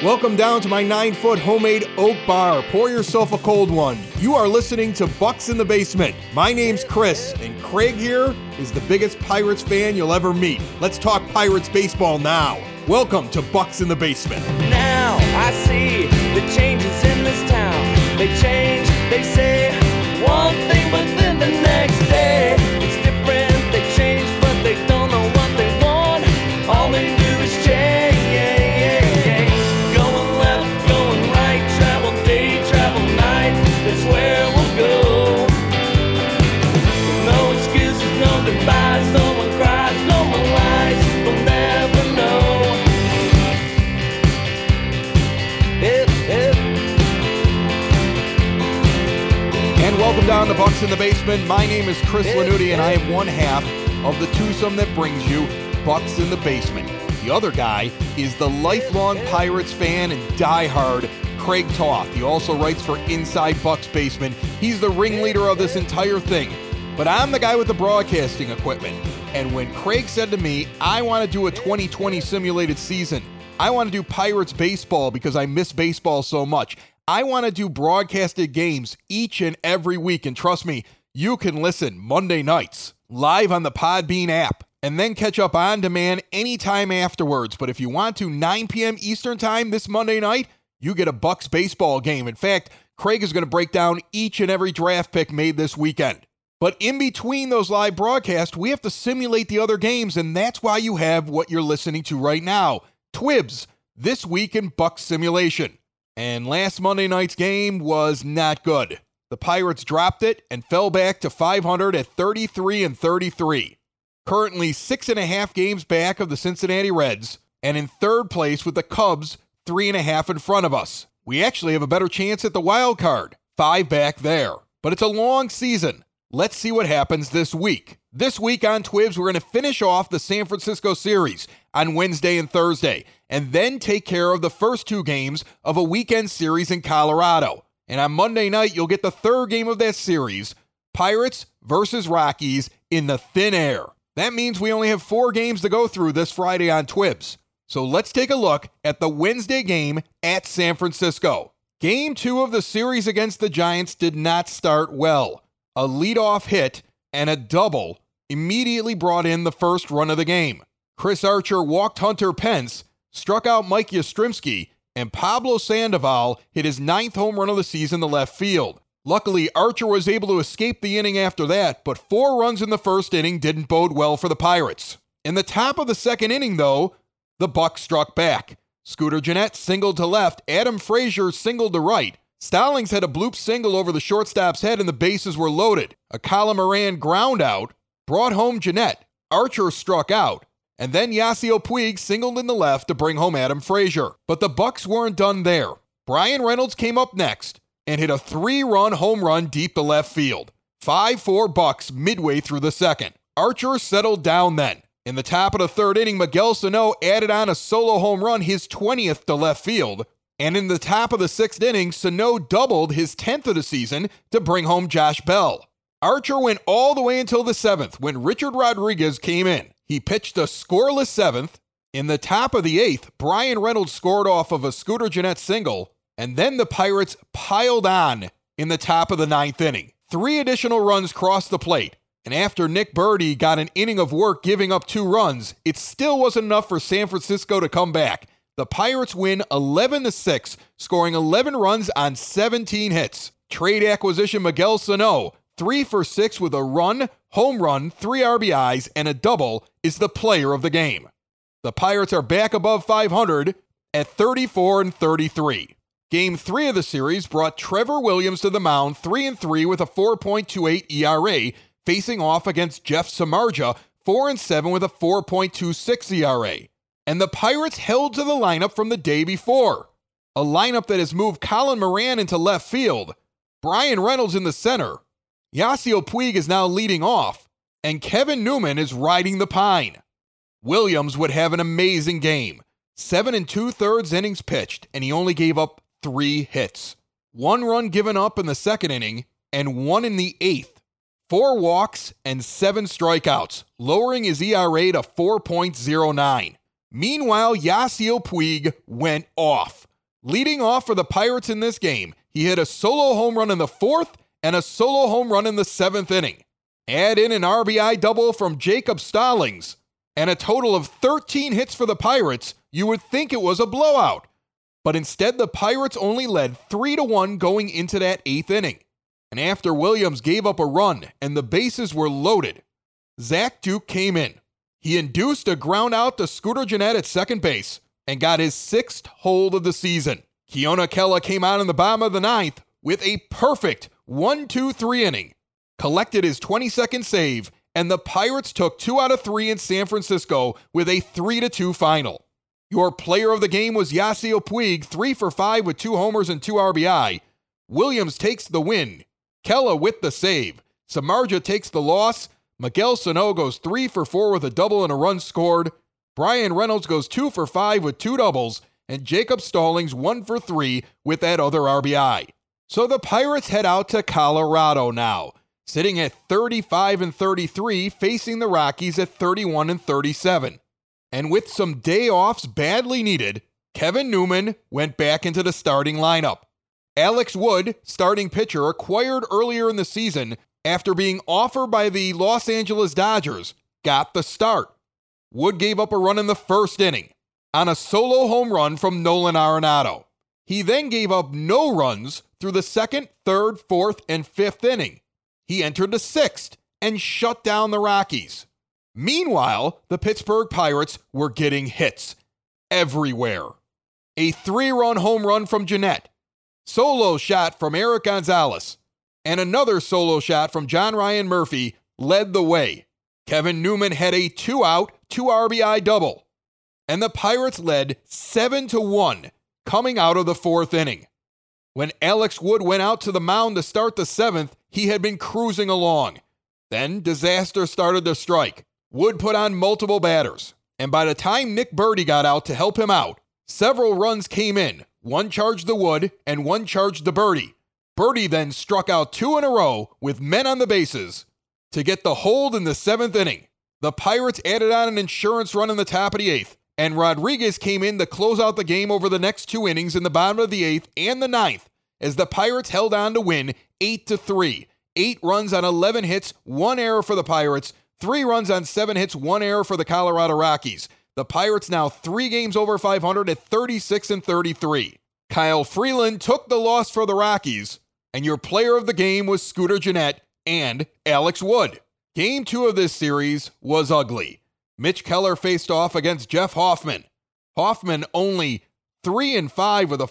Welcome down to my 9-foot homemade oak bar. Pour yourself a cold one. You are listening to Bucks in the Basement. My name's Chris, and Craig here is the biggest Pirates fan you'll ever meet. Let's talk Pirates baseball now. Welcome to Bucks in the Basement. Now I see the changes in this town. They change, they say one thing, but then the next day it's different. They change, but they don't know what they want. All they do is change. Going left, going right, travel day, travel night. That's where we'll go. No excuses, no goodbyes, no one cries, no more lies. We'll never know. And welcome down to Bucks in the Basement. My name is Chris Lanuti, and I am one half of the twosome that brings you Bucks in the Basement. The other guy is the lifelong Pirates fan and diehard Craig Toth. He also writes for Inside Bucks Basement. He's the ringleader of this entire thing. But I'm the guy with the broadcasting equipment. And when Craig said to me, I want to do a 2020 simulated season, I want to do Pirates baseball because I miss baseball so much. I want to do broadcasted games each and every week. And trust me, you can listen Monday nights live on the Podbean app and then catch up on demand anytime afterwards. But if you want to, 9 p.m. Eastern time this Monday night, you get a Bucks baseball game. In fact, Craig is going to break down each and every draft pick made this weekend. But in between those live broadcasts, we have to simulate the other games, and that's why you have what you're listening to right now. Twibs, This Week in Bucks Simulation. And last Monday night's game was not good. The Pirates dropped it and fell back to 500 at 33-33. Currently 6.5 games back of the Cincinnati Reds, and in third place with the Cubs 3.5 in front of us. We actually have a better chance at the wild card, 5 back there. But it's a long season. Let's see what happens this week. This week on Twibs, we're going to finish off the San Francisco series on Wednesday and Thursday, and then take care of the first 2 games of a weekend series in Colorado. And on Monday night, you'll get the third game of that series, Pirates versus Rockies in the thin air. That means we only have 4 games to go through this Friday on Twibs. So let's take a look at the Wednesday game at San Francisco. Game 2 of the series against the Giants did not start well. A leadoff hit and a double immediately brought in the first run of the game. Chris Archer walked Hunter Pence, struck out Mike Yastrzemski, and Pablo Sandoval hit his 9th home run of the season to left field. Luckily, Archer was able to escape the inning after that, but 4 runs in the first inning didn't bode well for the Pirates. In the top of the second inning, though, the Bucks struck back. Scooter Gennett singled to left, Adam Frazier singled to right. Stallings had a bloop single over the shortstop's head and the bases were loaded. A Colin Moran ground out brought home Gennett. Archer struck out, and then Yasiel Puig singled in the left to bring home Adam Frazier. But the Bucks weren't done there. Brian Reynolds came up next and hit a 3-run home run deep to left field. 5-4 Bucks midway through the second. Archer settled down then. In the top of the third inning, Miguel Sano added on a solo home run, his 20th to left field. And in the top of the 6th inning, Sano doubled his 10th of the season to bring home Josh Bell. Archer went all the way until the 7th when Richard Rodriguez came in. He pitched a scoreless 7th. In the top of the 8th, Brian Reynolds scored off of a Scooter Gennett single, and then the Pirates piled on in the top of the 9th inning. 3 additional runs crossed the plate, and after Nick Birdie got an inning of work giving up 2 runs, it still wasn't enough for San Francisco to come back. The Pirates win 11-6, scoring 11 runs on 17 hits. Trade acquisition Miguel Sano, 3 for 6 with a run, home run, 3 RBIs, and a double, is the player of the game. The Pirates are back above 500 at 34-33. Game 3 of the series brought Trevor Williams to the mound 3-3 with a 4.28 ERA, facing off against Jeff Samardzija 4-7 with a 4.26 ERA. And the Pirates held to the lineup from the day before. A lineup that has moved Colin Moran into left field, Brian Reynolds in the center, Yasiel Puig is now leading off, and Kevin Newman is riding the pine. Williams would have an amazing game. 7 2/3 innings pitched, and he only gave up 3 hits. 1 run given up in the 2nd inning, and 1 in the 8th. 4 walks and 7 strikeouts, lowering his ERA to 4.09. Meanwhile, Yasiel Puig went off. Leading off for the Pirates in this game, he hit a solo home run in the 4th and a solo home run in the 7th inning. Add in an RBI double from Jacob Stallings, and a total of 13 hits for the Pirates, you would think it was a blowout. But instead, the Pirates only led 3-1 going into that 8th inning. And after Williams gave up a run and the bases were loaded, Zach Duke came in. He induced a ground out to Scooter Gennett at second base and got his 6th hold of the season. Keona Kela came out in the bottom of the 9th with a perfect 1-2-3 inning, collected his 22nd save, and the Pirates took 2 out of 3 in San Francisco with a 3-2 final. Your player of the game was Yasiel Puig, 3 for 5 with 2 homers and 2 RBI. Williams takes the win. Kela with the save. Samardzija takes the loss. Miguel Sano goes 3 for 4 with a double and a run scored. Bryan Reynolds goes 2 for 5 with 2 doubles. And Jacob Stallings 1 for 3 with that other RBI. So the Pirates head out to Colorado now, sitting at 35-33, facing the Rockies at 31-37. And with some day offs badly needed, Kevin Newman went back into the starting lineup. Alex Wood, starting pitcher, acquired earlier in the season after being offered by the Los Angeles Dodgers, got the start. Wood gave up a run in the 1st inning on a solo home run from Nolan Arenado. He then gave up no runs through the 2nd, 3rd, 4th, and 5th inning. He entered the 6th and shut down the Rockies. Meanwhile, the Pittsburgh Pirates were getting hits everywhere. A 3-run home run from Gennett, solo shot from Eric Gonzalez, and another solo shot from John Ryan Murphy led the way. Kevin Newman had a 2-out, 2 RBI double, and the Pirates led 7-1 coming out of the 4th inning. When Alex Wood went out to the mound to start the 7th, he had been cruising along. Then disaster started to strike. Wood put on multiple batters, and by the time Nick Birdie got out to help him out, several runs came in. One charged the Wood and one charged the Birdie. Birdie then struck out 2 in a row with men on the bases to get the hold in the 7th inning. The Pirates added on an insurance run in the top of the 8th, and Rodriguez came in to close out the game over the next 2 innings in the bottom of the 8th and the 9th as the Pirates held on to win 8-3. 8 runs on 11 hits, 1 error for the Pirates, 3 runs on 7 hits, 1 error for the Colorado Rockies. The Pirates now 3 games over 500 at 36-33. Kyle Freeland took the loss for the Rockies, and your player of the game was Scooter Gennett and Alex Wood. Game 2 of this series was ugly. Mitch Keller faced off against Jeff Hoffman. Hoffman only 3-5 with a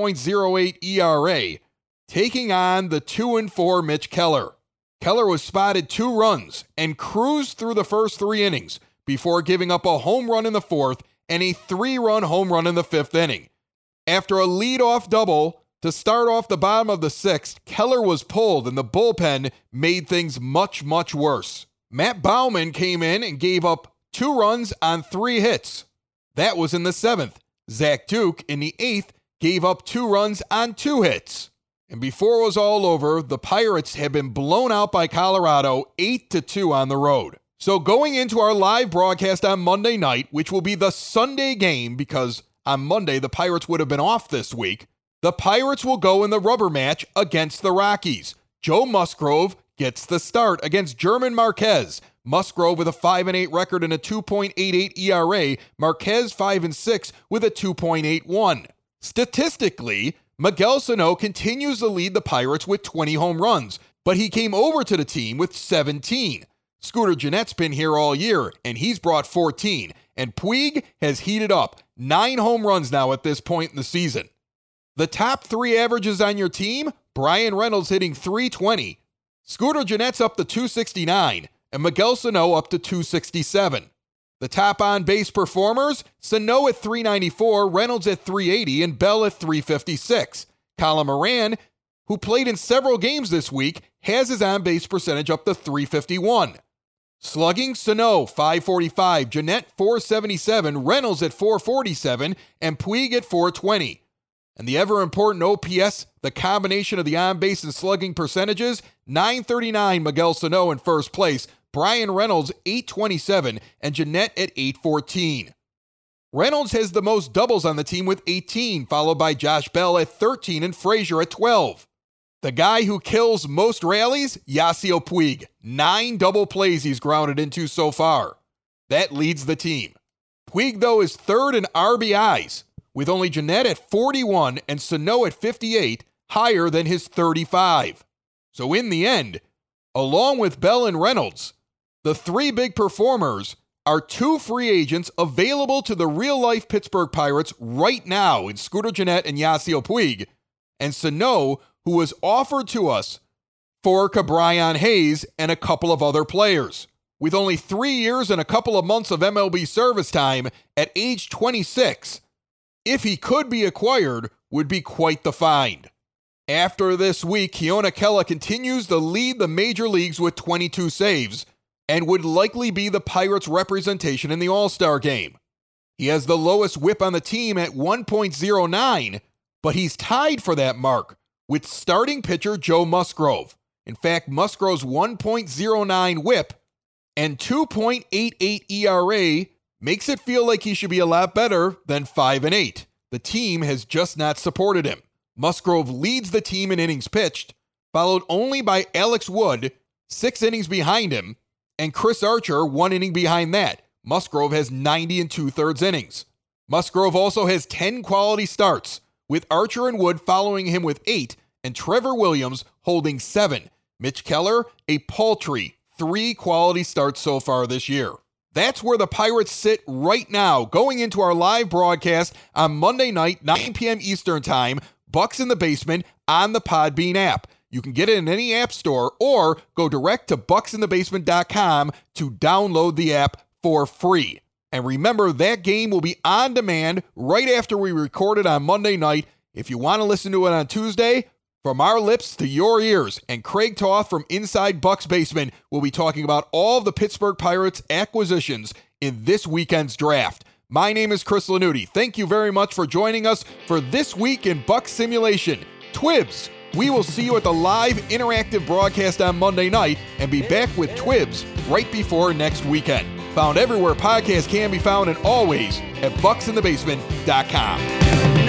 4.08 ERA, taking on the 2-4 Mitch Keller. Keller was spotted 2 runs and cruised through the first 3 innings before giving up a home run in the 4th and a 3-run home run in the 5th inning. After a leadoff double to start off the bottom of the 6th, Keller was pulled and the bullpen made things much, much worse. Matt Baumann came in and gave up 2 runs on 3 hits. That was in the 7th. Zach Duke in the 8th gave up 2 runs on 2 hits. And before it was all over, the Pirates had been blown out by Colorado 8-2 on the road. So going into our live broadcast on Monday night, which will be the Sunday game because on Monday the Pirates would have been off this week, the Pirates will go in the rubber match against the Rockies. Joe Musgrove gets the start against German Marquez. Musgrove with a 5-8 record and a 2.88 ERA. Marquez 5-6 with a 2.81. Statistically, Miguel Sano continues to lead the Pirates with 20 home runs, but he came over to the team with 17. Scooter Gennett's been here all year, and he's brought 14. And Puig has heated up 9 home runs now at this point in the season. The top 3 averages on your team, Bryan Reynolds hitting .320, Scooter Gennett's up to .269, and Miguel Sano up to .267. The top on-base performers, Sano at .394, Reynolds at .380, and Bell at .356. Colin Moran, who played in several games this week, has his on-base percentage up to .351. Slugging, Sano, .545, Gennett, .477, Reynolds at .447, and Puig at .420. And the ever-important OPS, the combination of the on-base and slugging percentages, .939 Miguel Sano in first place, Bryan Reynolds, .827, and Gennett at .814. Reynolds has the most doubles on the team with 18, followed by Josh Bell at 13 and Frazier at 12. The guy who kills most rallies, Yasiel Puig. 9 double plays he's grounded into so far. That leads the team. Puig, though, is third in RBIs, with only Jeanette at 41 and Sano at 58, higher than his 35. So in the end, along with Bell and Reynolds, the 3 big performers are 2 free agents available to the real-life Pittsburgh Pirates right now in Scooter Jeanette and Yasiel Puig, and Sano, who was offered to us for Ke'Bryan Hayes and a couple of other players. With only 3 years and a couple of months of MLB service time at age 26, if he could be acquired, would be quite the find. After this week, Keone Kela continues to lead the major leagues with 22 saves and would likely be the Pirates' representation in the All-Star game. He has the lowest whip on the team at 1.09, but he's tied for that mark with starting pitcher Joe Musgrove. In fact, Musgrove's 1.09 whip and 2.88 ERA makes it feel like he should be a lot better than 5-8. The team has just not supported him. Musgrove leads the team in innings pitched, followed only by Alex Wood, 6 innings behind him, and Chris Archer 1 inning behind that. Musgrove has 90 2/3 innings. Musgrove also has 10 quality starts, with Archer and Wood following him with 8, and Trevor Williams holding 7. Mitch Keller, a paltry 3 quality starts so far this year. That's where the Pirates sit right now, going into our live broadcast on Monday night, 9 p.m. Eastern Time, Bucks in the Basement on the Podbean app. You can get it in any app store or go direct to bucksinthebasement.com to download the app for free. And remember, that game will be on demand right after we record it on Monday night. If you want to listen to it on Tuesday, from our lips to your ears. And Craig Toth from Inside Bucks Basement will be talking about all of the Pittsburgh Pirates acquisitions in this weekend's draft. My name is Chris Lanuti. Thank you very much for joining us for This Week in Bucks Simulation. Twibs, we will see you at the live interactive broadcast on Monday night and be back with Twibs right before next weekend. Found everywhere podcasts can be found and always at bucksinthebasement.com.